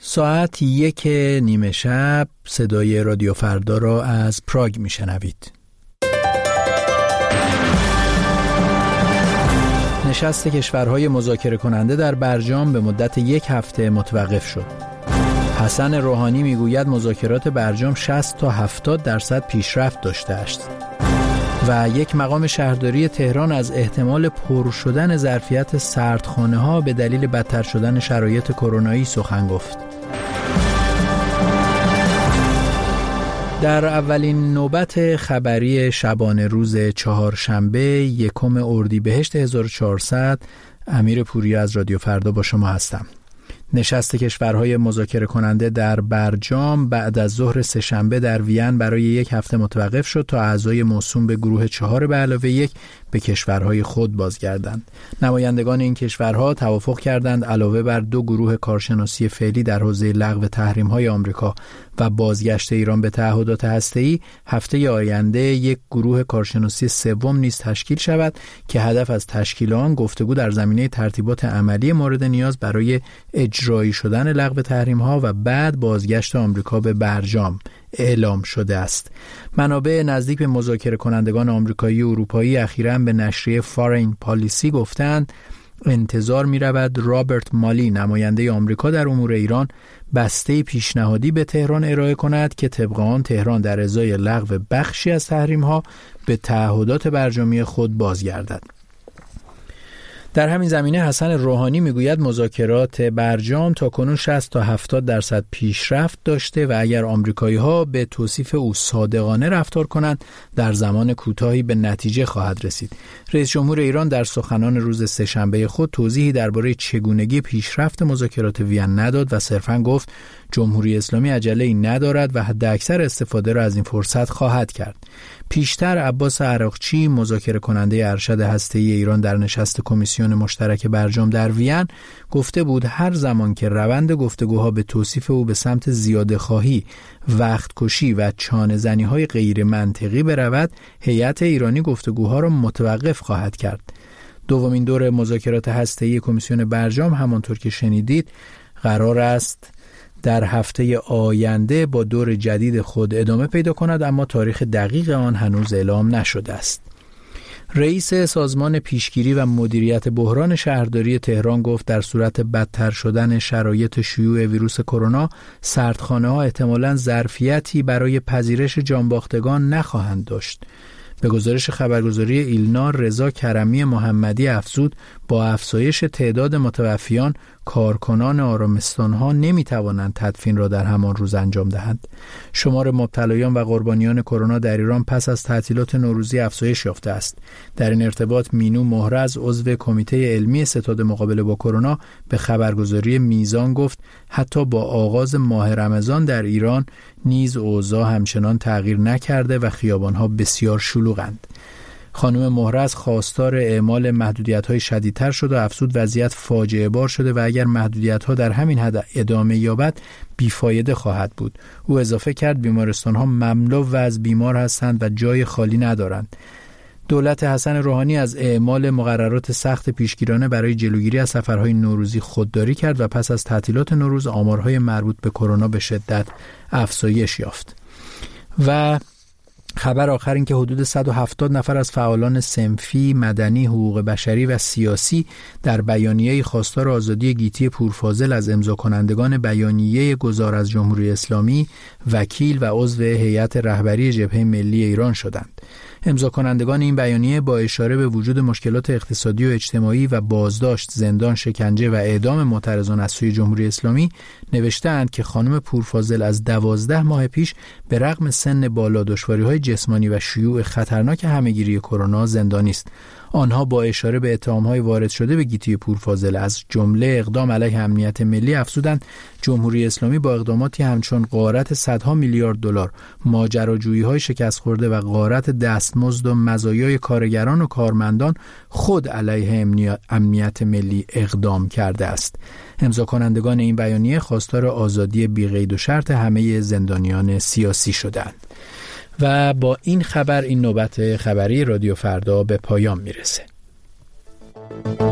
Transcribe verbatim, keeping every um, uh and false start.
ساعت یک نیمه شب صدای رادیو فردا را از پراگ میشنوید. نشست کشورهای مذاکره کننده در برجام به مدت یک هفته متوقف شد. حسن روحانی میگوید مذاکرات برجام شصت تا هفتاد درصد پیشرفت داشته است. و یک مقام شهرداری تهران از احتمال پر شدن ظرفیت سردخانه ها به دلیل بدتر شدن شرایط کرونایی سخن گفت. در اولین نوبت خبری شبانه روز چهارشنبه یکم اردیبهشت هزار و چهارصد، امیر پوریا از رادیو فردا با شما هستم. نشست کشورهای مذاکره کننده در برجام بعد از ظهر سه‌شنبه در وین برای یک هفته متوقف شد تا اعضای موسوم به گروه چهار به علاوه یک به کشورهای خود بازگردند. نمایندگان این کشورها توافق کردند علاوه بر دو گروه کارشناسی فعلی در حوزه لغو تحریم‌های آمریکا و بازگشت ایران به تعهدات هسته‌ای، هفته آینده یک گروه کارشناسی سوم نیز تشکیل شود که هدف از تشکیل آن گفتگو در زمینه ترتیبات عملی مورد نیاز برای اجرایی شدن لغو تحریم‌ها و بعد بازگشت آمریکا به برجام اعلام شده است. منابع نزدیک به مذاکره کنندگان آمریکایی و اروپایی اخیراً به نشریه فارین پالیسی گفتند انتظار می رود رابرت مالی، نماینده آمریکا در امور ایران، بسته پیشنهادی به تهران ارائه کند که طبق آن تهران در ازای لغو بخشی از تحریم‌ها به تعهدات برجامی خود بازگردد. در همین زمینه حسن روحانی میگوید مذاکرات برجام تاکنون شصت تا هفتاد درصد پیشرفت داشته و اگر آمریکایی‌ها به توصیف او صادقانه رفتار کنند در زمان کوتاهی به نتیجه خواهد رسید. رئیس جمهور ایران در سخنان روز سه‌شنبه خود توضیحی درباره چگونگی پیشرفت مذاکرات وین نداد و صرفاً گفت جمهوری اسلامی عجله‌ای ندارد و حداکثر استفاده را از این فرصت خواهد کرد. پیشتر عباس عراقچی، مذاکره کننده ارشد هسته‌ای ایران در نشست کمیسیون مشترک برجام در وین، گفته بود هر زمان که روند گفتگوها به توصیف او به سمت زیاده خواهی، وقت کشی و چانه زنی های غیر منطقی برود، هیئت ایرانی گفتگوها را متوقف خواهد کرد. دومین دور مذاکرات هسته‌ای کمیسیون برجام همانطور که شنیدید قرار است در هفته آینده با دور جدید خود ادامه پیدا کند، اما تاریخ دقیق آن هنوز اعلام نشده است. رئیس سازمان پیشگیری و مدیریت بحران شهرداری تهران گفت در صورت بدتر شدن شرایط شیوع ویروس کرونا، سردخانه‌ها احتمالاً ظرفیتی برای پذیرش جانباختگان نخواهند داشت. به گزارش خبرگزاری ایلنا، رضا کرمی محمدی افزود با افزایش تعداد متوفیان کارکنان آرامستان‌ها نمی‌توانند تدفین را در همان روز انجام دهند. شمار مبتلایان و قربانیان کرونا در ایران پس از تعطیلات نوروزی افزایش یافته است. در این ارتباط مینو مهرز، عضو کمیته علمی ستاد مقابله با کرونا، به خبرگزاری میزان گفت حتی با آغاز ماه رمضان در ایران نیز اوضاع همچنان تغییر نکرده و خیابان‌ها بسیار شلوغند. خانم مهرز خواستار اعمال محدودیت‌های شدیدتر شد و افزود وضعیت فاجعه بار شده و اگر محدودیت‌ها در همین حد ادامه یابد بیفایده خواهد بود. او اضافه کرد بیمارستان‌ها مملو و از بیمار هستند و جای خالی ندارند. دولت حسن روحانی از اعمال مقررات سخت پیشگیرانه برای جلوگیری از سفرهای نوروزی خودداری کرد و پس از تعطیلات نوروز آمارهای مربوط به کرونا به شدت افزایش یافت. و خبر آخر این که حدود صد و هفتاد نفر از فعالان صنفی، مدنی، حقوق بشری و سیاسی در بیانیه‌ای خواستار آزادی گیتی پورفاضل از امضا کنندگان بیانیه گذار از جمهوری اسلامی، وکیل و عضو هیئت رهبری جبهه ملی ایران شدند. امضا کنندگان این بیانیه با اشاره به وجود مشکلات اقتصادی و اجتماعی و بازداشت، زندان، شکنجه و اعدام معترضان از سوی جمهوری اسلامی نوشته‌اند که خانم پورفاضل از دوازده ماه پیش به رغم سن بالا، دشواری‌های جسمانی و شیوع خطرناک همه‌گیری کرونا زندانی است. آنها با اشاره به اتهام‌های وارد شده به گیتی پورفاضل از جمله اقدام علیه امنیت ملی افزودند جمهوری اسلامی با اقداماتی همچون غارت صدها میلیارد دلار، ماجراجویی‌های شکست خورده و غارت دستمزد و مزایای کارگران و کارمندان خود علیه امنیت ملی اقدام کرده است. امضا کنندگان این بیانیه خواستار آزادی بی قید و شرط همه زندانیان سیاسی شدند. و با این خبر این نوبت خبری رادیو فردا به پایان میرسه.